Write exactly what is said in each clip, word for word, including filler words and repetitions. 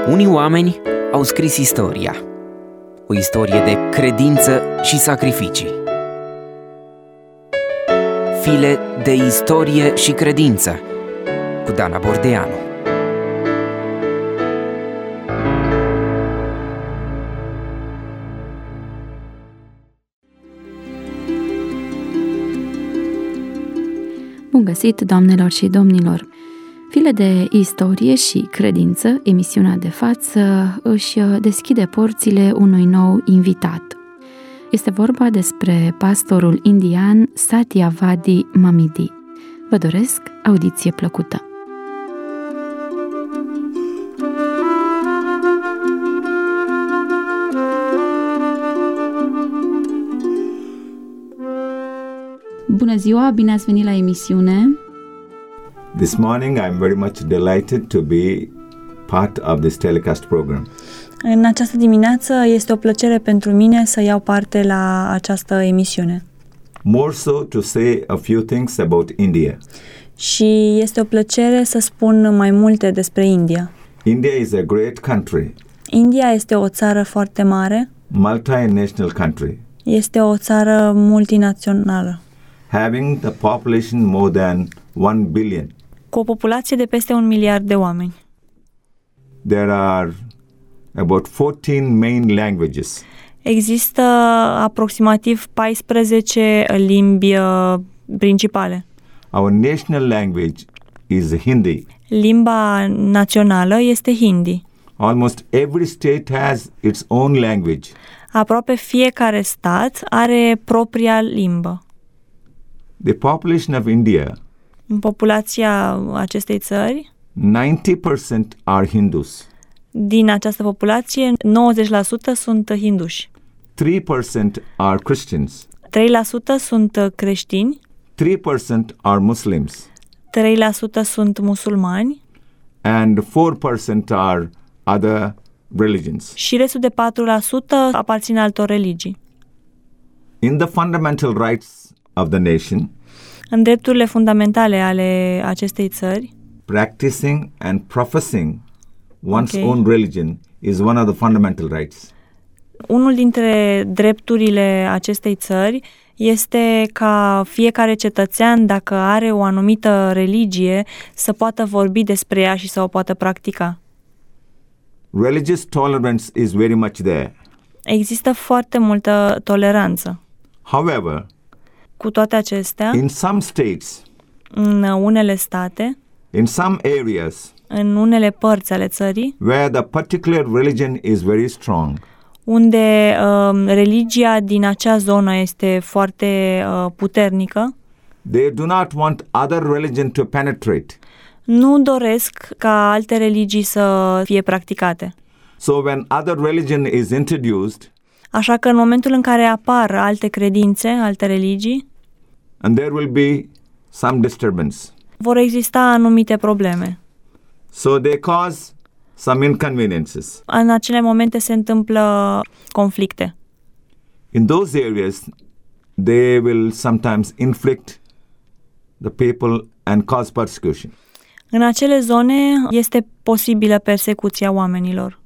Unii oameni au scris istoria, o istorie de credință și sacrificii. File de istorie și credință cu Dana Bordeanu. Bun găsit, doamnelor și domnilor! File de istorie și credință, emisiunea de față, își deschide porțile unui nou invitat. Este vorba despre pastorul indian Satyavadi Mamidi. Vă doresc audiție plăcută! Bună ziua, bine ați venit la emisiune! This morning I'm very much delighted to be part of this telecast program. În această dimineață este o plăcere pentru mine să iau parte la această emisiune. More so to say a few things about India. Și este o plăcere să spun mai multe despre India. India is a great country. India este o țară foarte mare. Multinational country. Este o țară multinațională. Having the population more than one billion. Cu o populație de peste un miliard de oameni. There are about fourteen main languages. Există aproximativ paisprezece limbi uh, principale. Our national language is Hindi. Limba națională este Hindi. Almost every state has its own language. Aproape fiecare stat are propria limbă. The population of India, În populația acestei țări, ninety percent are Hindus. din această populație, nouăzeci la sută sunt hinduși. three percent are Christians. trei la sută sunt creștini, three percent are Muslims. trei la sută sunt musulmani And four percent are other religions. și restul de patru la sută aparțin altor religii. In the fundamental rights of the nation, În drepturile fundamentale ale acestei țări, practicing and professing one's Okay. own religion is one of the fundamental rights. unul dintre drepturile acestei țări este ca fiecare cetățean, dacă are o anumită religie, să poată vorbi despre ea și să o poată practica. Religious tolerance is very much there. Există foarte multă toleranță. However, Cu toate acestea, in some states, în unele state, in some areas în unele părți ale țării, where the particular religion is very strong, unde uh, religia din acea zonă este foarte uh, puternică, they do not want other religion to penetrate. nu doresc ca alte religii să fie practicate. So when other religion is introduced, Așa că în momentul în care apar alte credințe, alte religii, and there will be some disturbance. vor exista anumite probleme. So they cause some inconveniences. În acele momente se întâmplă conflicte. In those areas, they will sometimes inflict the people and cause persecution. În acele zone este posibilă persecuția oamenilor.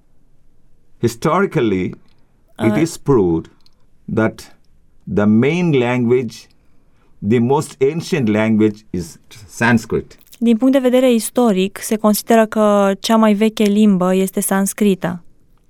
Historically, it Uh, is proved that the main language, the most ancient language is Sanskrit. Din punct de vedere istoric, se consideră că cea mai veche limbă este sanscrita.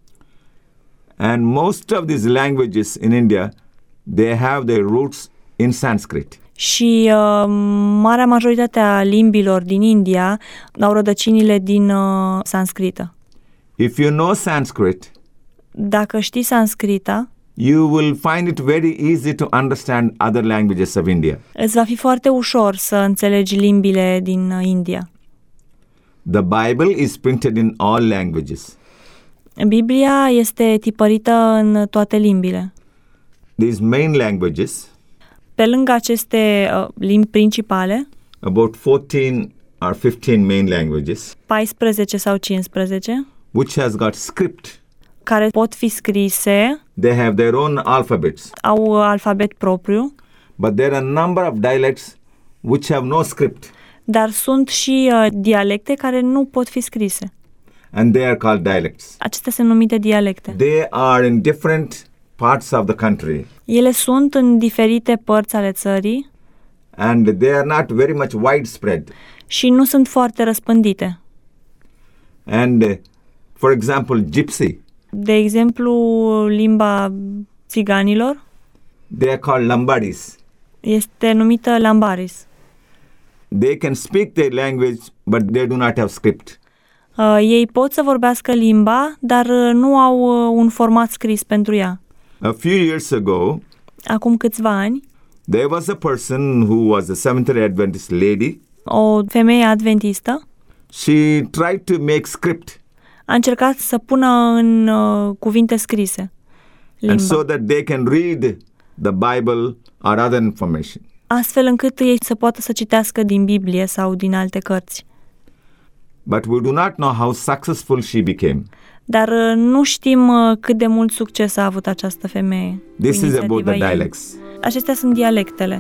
And most of these languages in India, they have their roots in Sanskrit. Și uh, marea majoritate a limbilor din India au rădăcinile din uh, sanscrită. If you know Sanskrit, Dacă știi sanscrita, you will find it very easy to understand other languages of India. îți va fi foarte ușor să înțelegi limbile din uh, India. The Bible is printed in all languages. Biblia este tipărită în toate limbile. These main languages, Pe lângă aceste uh, limbi principale, about fourteen or fifteen main languages, paisprezece sau cincisprezece, which has got script. care pot fi scrise, They have their own alphabets. au alfabet propriu, But there are a number of dialects which have no script. dar sunt și uh, dialecte care nu pot fi scrise. and they are called dialects. Acestea sunt numite dialecte. They are in different parts of the country. Ele sunt în diferite părți ale țării. And they are not very much widespread. Și nu sunt foarte răspândite. And uh, for example, Gypsy. De exemplu, limba țiganilor. They are called Lambadis. Este numită Lambaris. They can speak their language, but they do not have script. Uh, ei pot să vorbească limba, dar uh, nu au uh, un format scris pentru ea. A few years ago, acum câțiva ani, there was a person who was a Seventh-day Adventist lady. O femeie adventistă. She tried to make script. A încercat să pună în uh, cuvinte scrise limba. And so that they can read the Bible or other information. Astfel încât ei să poată să citească din Biblie sau din alte cărți. But we do not know how successful she became. Dar uh, nu știm uh, cât de mult succes a avut această femeie. This is about the dialects. Acestea sunt dialectele.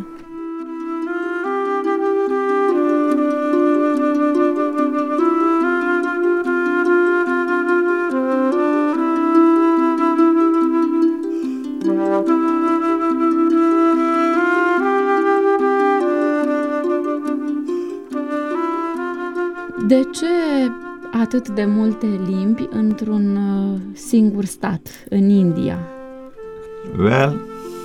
De ce atât de multe limbi într-un uh, singur stat, în India? Well,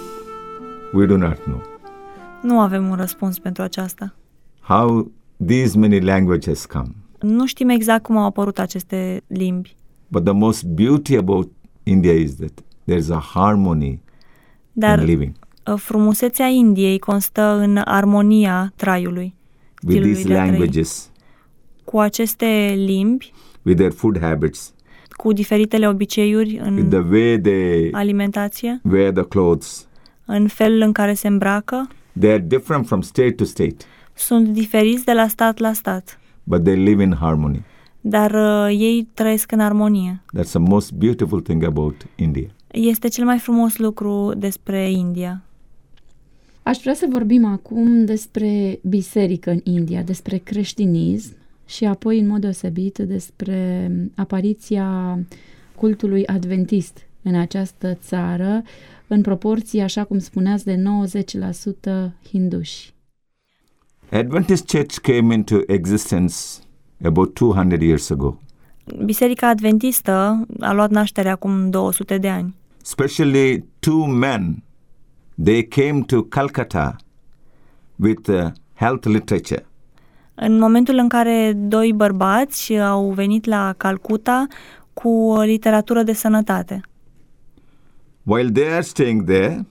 we do not know. Nu avem un răspuns pentru aceasta. How these many languages come. Nu știm exact cum au apărut aceste limbi. But the most beauty about India is that there is a harmony Dar in living. Frumusețea Indiei constă în armonia traiului. With these de languages. Cu aceste limbi. With their food habits. Cu diferitele obiceiuri în with the way they alimentație. Wear the clothes. În felul în care se îmbracă. They are different from state to state. Sunt diferiți de la stat la stat. But they live in harmony. Dar uh, ei trăiesc în armonie. That's the most beautiful thing about India. Este cel mai frumos lucru despre India. Aș vrea să vorbim acum despre biserică în India, despre creștinism și apoi, în mod deosebit, despre apariția cultului adventist în această țară, în proporție, așa cum spuneați, de nouăzeci la sută hinduși. Adventist Church came into existence about two hundred years ago. Biserica adventistă a luat naștere acum două sute de ani. Especially two men, they came to Calcutta with uh, health literature. În momentul în care doi bărbați au venit la Calcutta cu literatură de sănătate. While they are staying there,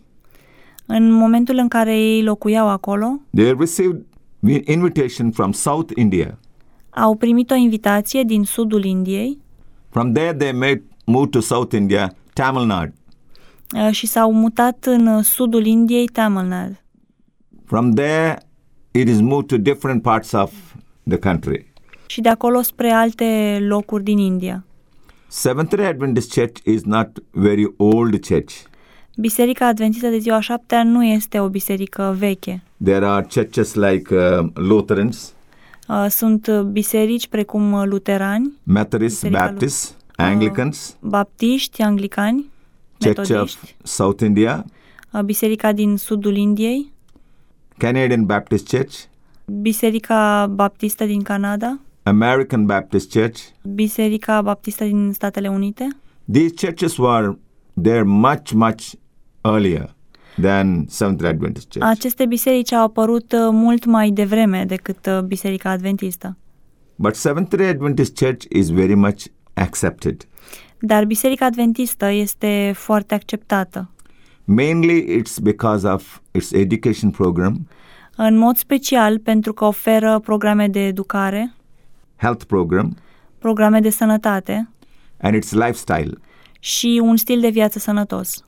în momentul în care ei locuiau acolo, they received an invitation from South India. Au primit o invitație din sudul Indiei. From there they made move to South India, Tamil Nadu. Și s-au mutat în sudul Indiei, Tamil Nadu. From there it is moved to different parts of the country. Și de acolo spre alte locuri din India. Seventh-day Adventist Church is not very old church. Biserica Adventistă de Ziua Șaptea nu este o biserică veche. There are churches like uh, Lutherans. Uh, sunt biserici precum luterani, Methodists, Baptists, uh, Anglicans, baptiști, anglicani, Church metodiști, of South India, uh, biserica din sudul Indiei, Canadian Baptist Church, biserica baptistă din Canada, American Baptist Church, biserica baptistă din Statele Unite. These churches were there much, much earlier than Seventh-day Adventist Church. Aceste biserici au apărut mult mai devreme decât Biserica Adventistă. But Seventh-day Adventist Church is very much accepted. Dar Biserica Adventistă este foarte acceptată. Mainly it's because of its education program. În mod special pentru că oferă programe de educare, health program, programe de sănătate and its lifestyle. Și un stil de viață sănătos.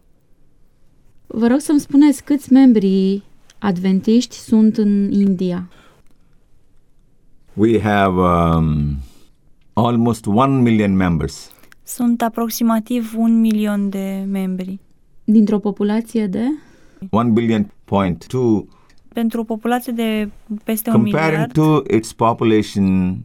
Vă rog să-mi spuneți câți membri adventiști sunt în India? We have um, almost one million members. Sunt aproximativ un milion de membri. Dintr-o populație de? one billion point two. Pentru o populație de peste un miliard. Comparing to its population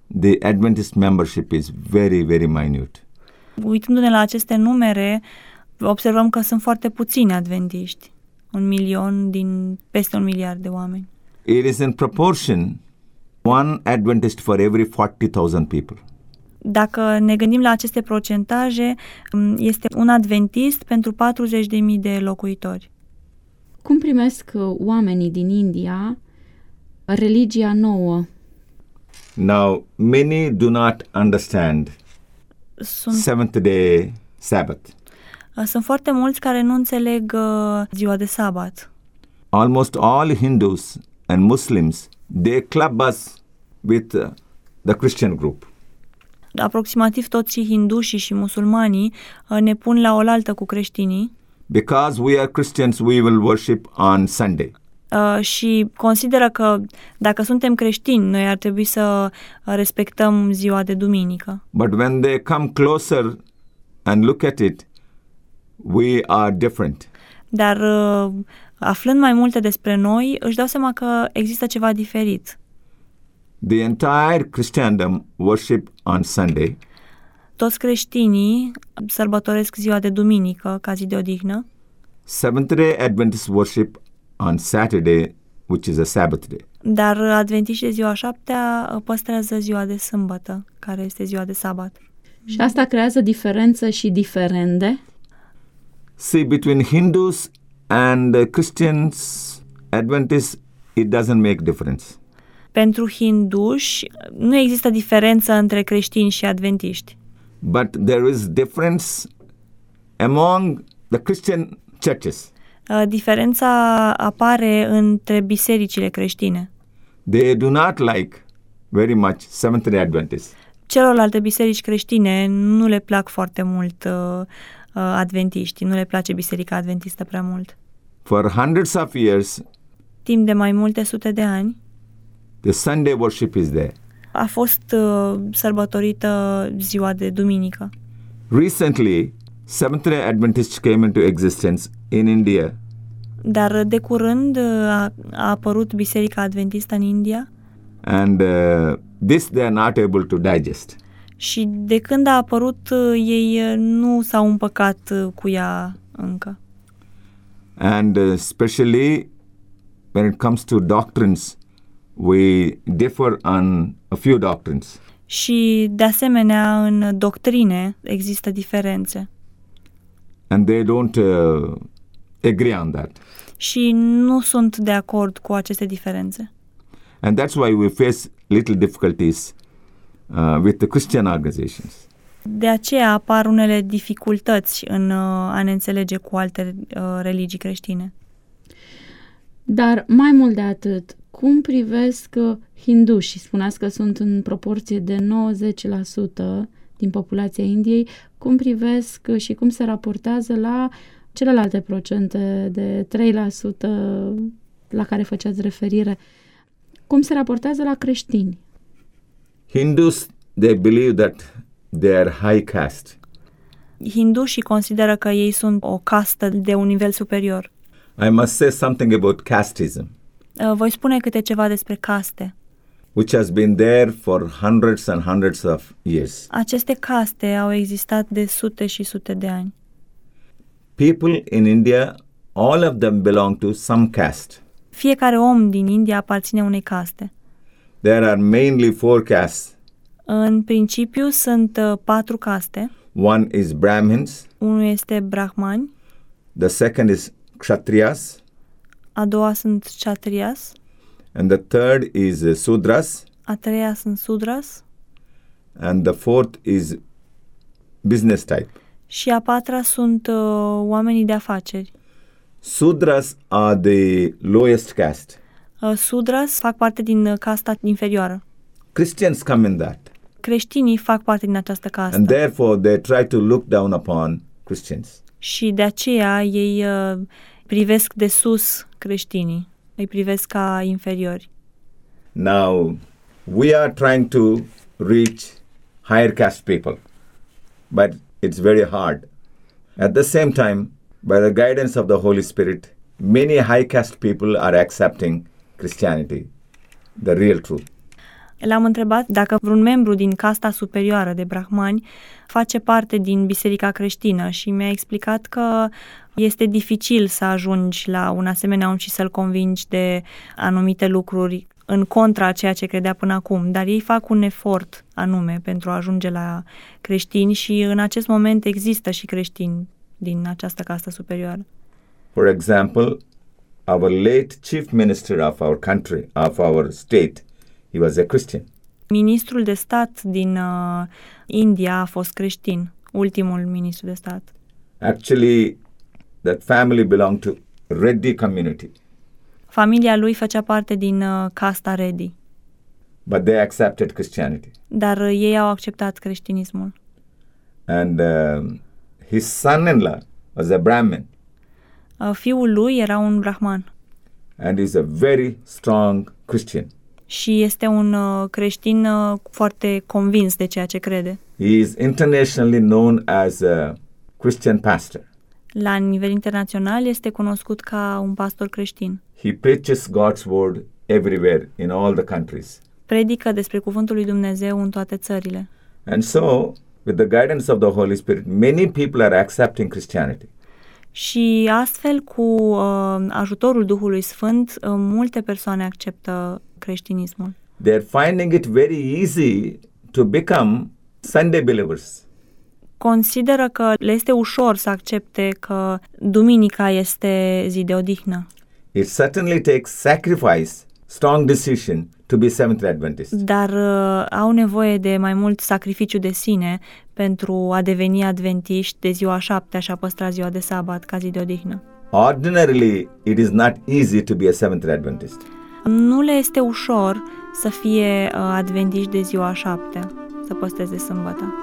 the Adventist membership is very, very minute. Uitându-ne la aceste numere, observăm că sunt foarte puțini adventiști. Un milion din peste un miliard de oameni. It is in proportion one Adventist for every forty thousand people. Dacă ne gândim la aceste procentaje, este un adventist pentru patruzeci de mii de locuitori. Cum primesc oamenii din India religia nouă? Now, many do not understand Sunt, seventh day Sabbath. sunt foarte mulți care nu înțeleg uh, ziua de sabat. Almost all Hindus and Muslims, they club us with uh, the Christian group. Aproximativ toți hindușii și musulmanii uh, ne pun la oaltă cu creștinii. Because we are Christians, we will worship on Sunday. Uh, și consideră că dacă suntem creștini, noi ar trebui să respectăm ziua de duminică. But when they come closer and look at it, we are different. Dar uh, aflând mai multe despre noi, își dau seama că există ceva diferit. The entire Christendom worship on Sunday. Toți creștinii sărbătoresc ziua de duminică ca zi de odihnă. Seventh-day Adventists worship on Saturday, which is a Sabbath day. Dar adventiștii de ziua șaptea păstrează ziua de sâmbătă, care este ziua de sabat. Și asta creează diferență și diferende? See, between Hindus and uh, Christians, Adventists, it doesn't make difference. Pentru hinduși nu există diferență între creștini și adventiști. But there is difference among the Christian churches. Diferența apare între bisericile creștine. They do not like very much Seventh-day Adventists. Celorlalte biserici creștine nu le plac foarte mult uh, adventiștii, nu le place biserica adventistă prea mult. For hundreds of years, timp de mai multe sute de ani, the Sunday worship is there. A fost uh, sărbătorită ziua de duminică. Recently, Seventh-day Adventists came into existence in India. Dar de curând a, a apărut biserica adventistă în India. And uh, this they are not able to digest. Și de când a apărut, ei nu s-au împăcat cu ea încă. And uh, especially when it comes to doctrines, we differ on a few doctrines. Și de asemenea în doctrine există diferențe. And they don't uh, agree on that. Și nu sunt de acord cu aceste diferențe. And that's why we face little difficulties uh, with the Christian organizations. De aceea apar unele dificultăți în uh, a ne înțelege cu alte uh, religii creștine. Dar mai mult de atât, cum privesc hindușii? Spuneați că sunt în proporție de nouăzeci la sută din populația Indiei. Cum privesc și cum se raportează la celelalte procente de trei la sută la care făceați referire? Cum se raportează la creștini? Hindus, they believe that they are high caste. Hindușii consideră că ei sunt o castă de un nivel superior. I must say something about casteism. Voi spune câte ceva despre caste. Which has been there for hundreds and hundreds of years. Aceste caste au existat de sute și sute de ani. People in India, all of them belong to some caste. Fiecare om din India aparține unei caste. There are mainly four castes. În principiu sunt uh, patru caste. One is Brahmins. Unul este Brahmani. The second is Kshatriyas. A doua sunt Kshatriyas. And the third is uh, Sudras. A treia sunt Sudras. And the fourth is business type. Și a patra sunt uh, oamenii de afaceri. Sudras are the lowest caste. Uh, Sudras fac parte din uh, casta inferioară. Christians come in that. Creștinii fac parte din această castă. And therefore they try to look down upon Christians. Și de aceea ei uh, privesc de sus creștinii. Îi privesc ca inferiori. Now, we are trying to reach higher caste people, but it's very hard. At the same time, by the guidance of the Holy Spirit, many high caste people are accepting Christianity, the real truth. L-am întrebat dacă vreun membru din casta superioară de brahmani face parte din biserica creștină și mi-a explicat că este dificil să ajungi la un asemenea om și să-l convingi de anumite lucruri în contra a ceea ce credea până acum, dar ei fac un efort anume pentru a ajunge la creștini și în acest moment există și creștini din această castă superioară. For example, our late chief minister of our country, of our state, he was a Christian. Ministrul de stat din uh, India a fost creștin, ultimul ministru de stat. Actually, that family belonged to Reddy community. Familia lui făcea parte din uh, casta Reddy. But they accepted Christianity. Dar uh, ei au acceptat creștinismul. And uh, his son-in-law was a Brahmin. Uh, fiul lui era un brahman. And he's a very strong Christian. Și este un uh, creștin uh, foarte convins de ceea ce crede. He is internationally known as a Christian pastor. La nivel internațional este cunoscut ca un pastor creștin. He preaches God's word everywhere in all the countries. Predică despre cuvântul lui Dumnezeu în toate țările. And so, with the guidance of the Holy Spirit, many people are accepting Christianity. Și astfel, cu uh, ajutorul Duhului Sfânt, uh, multe persoane acceptă creștinismul. They are finding it very easy to become Sunday believers. Consideră că le este ușor să accepte că duminica este zi de odihnă. It certainly takes sacrifice, strong decision to be Seventh Adventist. Dar uh, au nevoie de mai mult sacrificiu de sine pentru a deveni adventiști de ziua șaptea și a păstra ziua de sabat ca zi de odihnă. Ordinarily, it is not easy to be a Seventh Adventist. Nu le este ușor să fie uh, adventiști de ziua șaptea, să păstreze sâmbăta.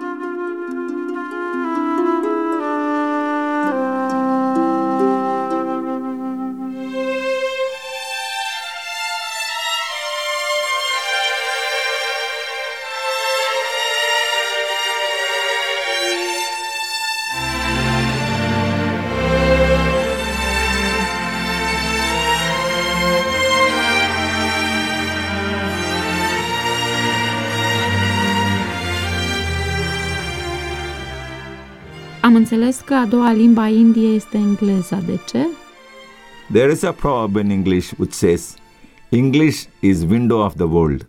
Am înțeles că a doua limba a Indiei este engleza. De ce? There is a proverb in English which says, English is window of the world.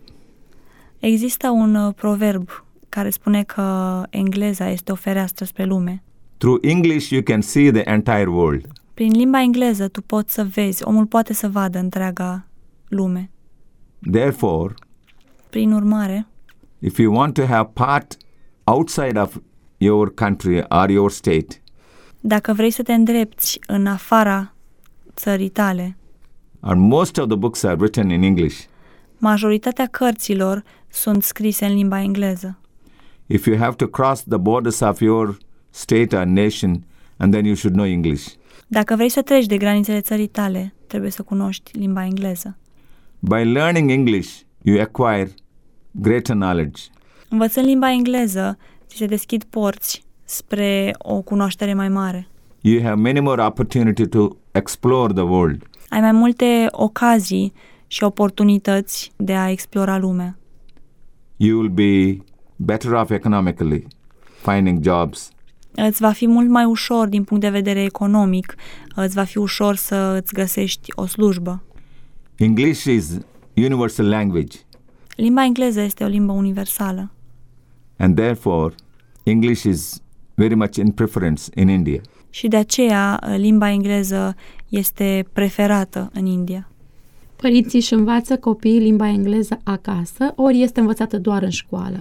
Există un uh, proverb care spune că engleza este o fereastră spre lume. Through English you can see the entire world. Prin limba engleză tu poți să vezi, omul poate să vadă întreaga lume. Therefore, Prin urmare, if you want to have part outside of your country or your state, dacă vrei să te îndrepți în afara țării tale, or most of the books are written in English, majoritatea cărților sunt scrise în limba engleză. if you have to cross the borders of your state or nation, and then you should know English. Dacă vrei să treci de granițele țării tale, trebuie să cunoști limba engleză. By learning English, you acquire greater knowledge. Învățând limba engleză, ți se deschid porți spre o cunoaștere mai mare. You have many more opportunity to explore the world. Ai mai multe ocazii și oportunități de a explora lumea. You will be better off economically, finding jobs. Îți va fi mult mai ușor din punct de vedere economic, îți va fi ușor să îți găsești o slujbă. English is universal language, Limba engleză este o limbă universală and therefore English is very much in preference in India. și de aceea limba engleză este preferată în India. Părinții își învață copiii limba engleză acasă, ori este învățată doar în școală?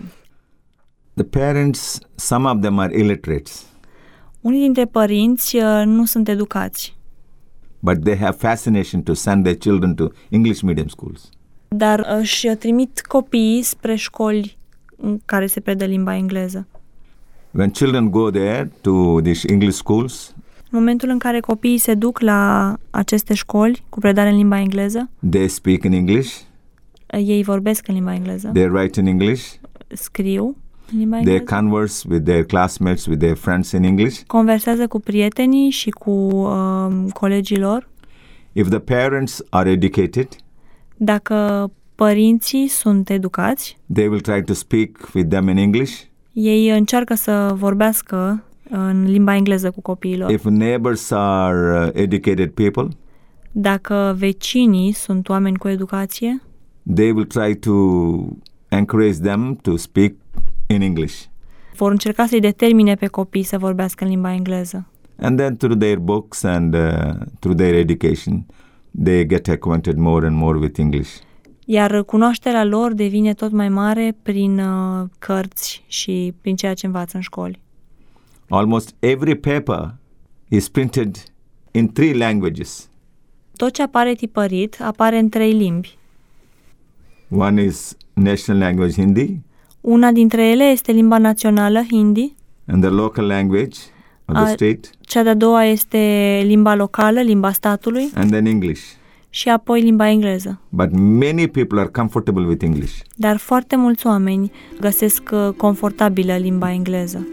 The parents, some of them are illiterate, Unii dintre părinți uh, nu sunt educați, but they have fascination to send their children to English medium schools. dar își trimit copiii spre școli în care se predă limba engleză. When children go there to these English schools, În momentul în care copiii se duc la aceste școli cu predare în limba engleză, they speak in English, ei vorbesc în limba engleză, they write in English, scriu în limba they engleză, converse with their classmates, with their friends in English. conversează cu prietenii și cu uh, colegii lor. If the parents are educated, Dacă Părinții sunt educați. They will try to speak with them in English. Ei încearcă să vorbească în limba engleză cu copiilor. If neighbors are uh, educated people, Dacă vecinii sunt oameni cu educație, they will try to encourage them to speak in English. vor încerca să-i determine pe copii să vorbească în limba engleză. And then through their books and uh, through their education, they get acquainted more and more with English. Iar cunoașterea lor devine tot mai mare prin uh, cărți și prin ceea ce învață în școli. Almost every paper is printed in three languages. Tot ce apare tipărit apare în trei limbi. One is national language Hindi, Una dintre ele este limba națională, hindi. and the local language of the A- state, Cea de-a doua este limba locală, limba statului, and then English. și apoi limba engleză. But many people are comfortable with English. Dar foarte mulți oameni găsesc uh, confortabilă limba engleză.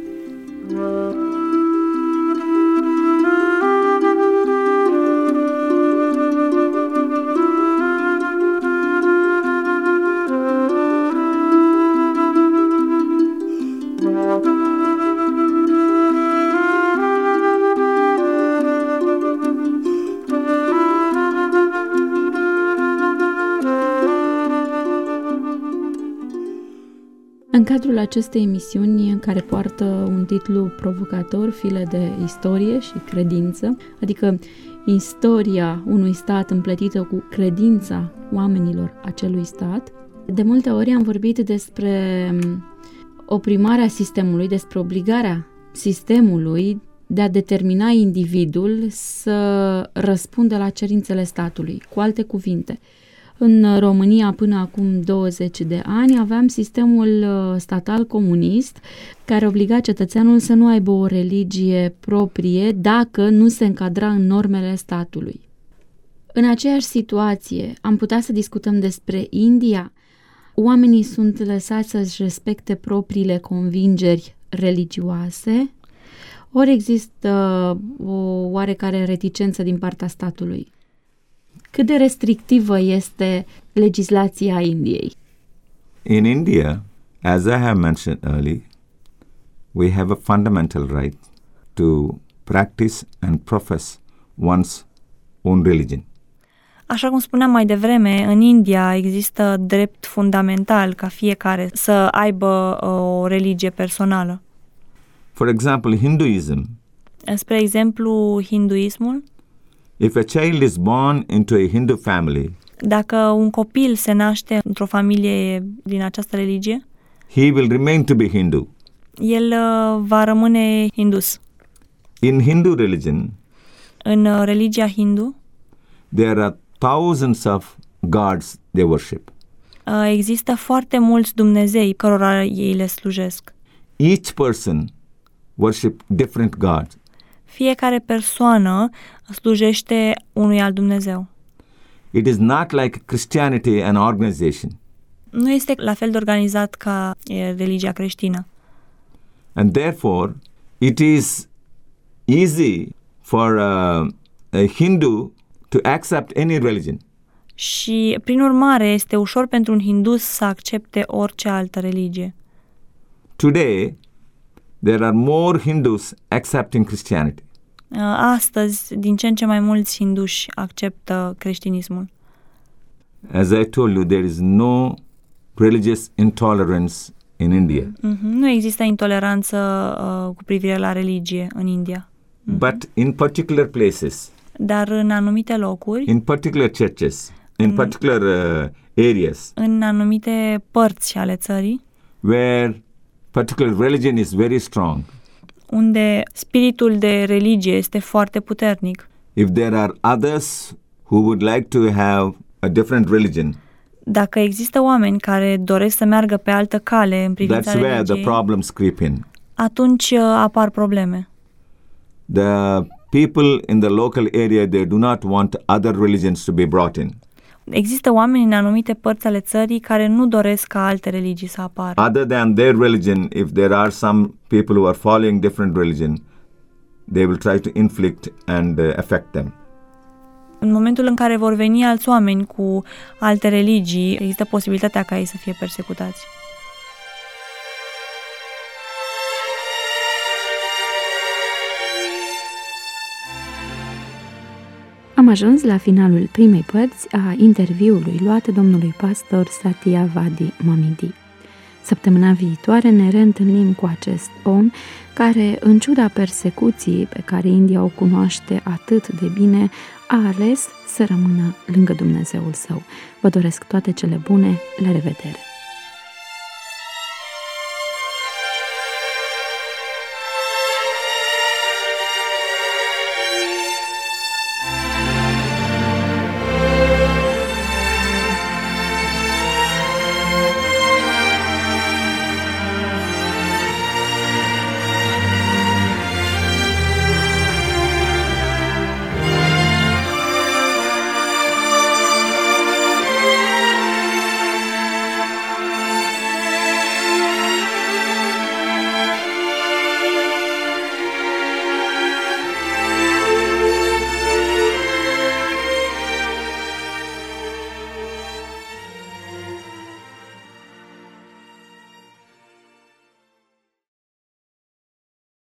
În cadrul acestei emisiuni, care poartă un titlu provocator, File de istorie și credință, adică istoria unui stat împletită cu credința oamenilor acelui stat, de multe ori am vorbit despre oprimarea sistemului, despre obligarea sistemului de a determina individul să răspundă la cerințele statului. Cu alte cuvinte, în România până acum douăzeci de ani aveam sistemul statal comunist care obliga cetățeanul să nu aibă o religie proprie dacă nu se încadra în normele statului. În aceeași situație am putea să discutăm despre India. Oamenii sunt lăsați să-și respecte propriile convingeri religioase, ori există o oarecare reticență din partea statului. Cât de restrictivă este legislația Indiei? In India, as I have mentioned earlier, we have a fundamental right to practice and profess one's own religion. Așa cum spuneam mai devreme, în India există drept fundamental ca fiecare să aibă o religie personală. For example, Hinduism. Spre exemplu, hinduismul. If a child is born into a Hindu family, Dacă un copil se naște într-o familie din această religie, he will remain to be Hindu. el uh, va rămâne hindus. In Hindu religion, În uh, religia hindu there are thousands of gods they worship. uh, există foarte mulți Dumnezei cărora ei le slujesc. Each person worship different gods. Fiecare persoană slujește unui alt Dumnezeu. It is not like Christianity, an organization. Nu este la fel de organizat ca e, religia creștină. And therefore, it is easy for a, a Hindu to accept any religion. Și, prin urmare, este ușor pentru un hindus să accepte orice altă religie. Today, there are more Hindus accepting Christianity. Astăzi, din ce în ce mai mulți hinduși acceptă creștinismul. As I told you, there is no religious intolerance in India. Mm-hmm. Nu există intoleranță uh, cu privire la religie în India. Mm-hmm. But in particular places, dar în anumite locuri, in particular churches, in Mm. particular uh, areas, în anumite părți ale țării, where particular religion is very strong, unde spiritul de religie este foarte puternic, if there are others who would like to have a different religion, dacă există oameni care doresc să meargă pe altă cale în privința that's where the religiei, problems creep in. atunci uh, apar probleme. The people in the local area, they do not want other religions to be brought in. Există oameni în anumite părți ale țării care nu doresc ca alte religii să apară. Other than their religion, if there are some people who are following different religion, they will try to inflict and uh, affect them. În momentul în care vor veni alți oameni cu alte religii, există posibilitatea ca ei să fie persecutați. Am ajuns la finalul primei părți a interviului luat domnului pastor Satyavadi Momidi. Săptămâna viitoare ne reîntâlnim cu acest om care, în ciuda persecuției pe care India o cunoaște atât de bine, a ales să rămână lângă Dumnezeul său. Vă doresc toate cele bune, la revedere!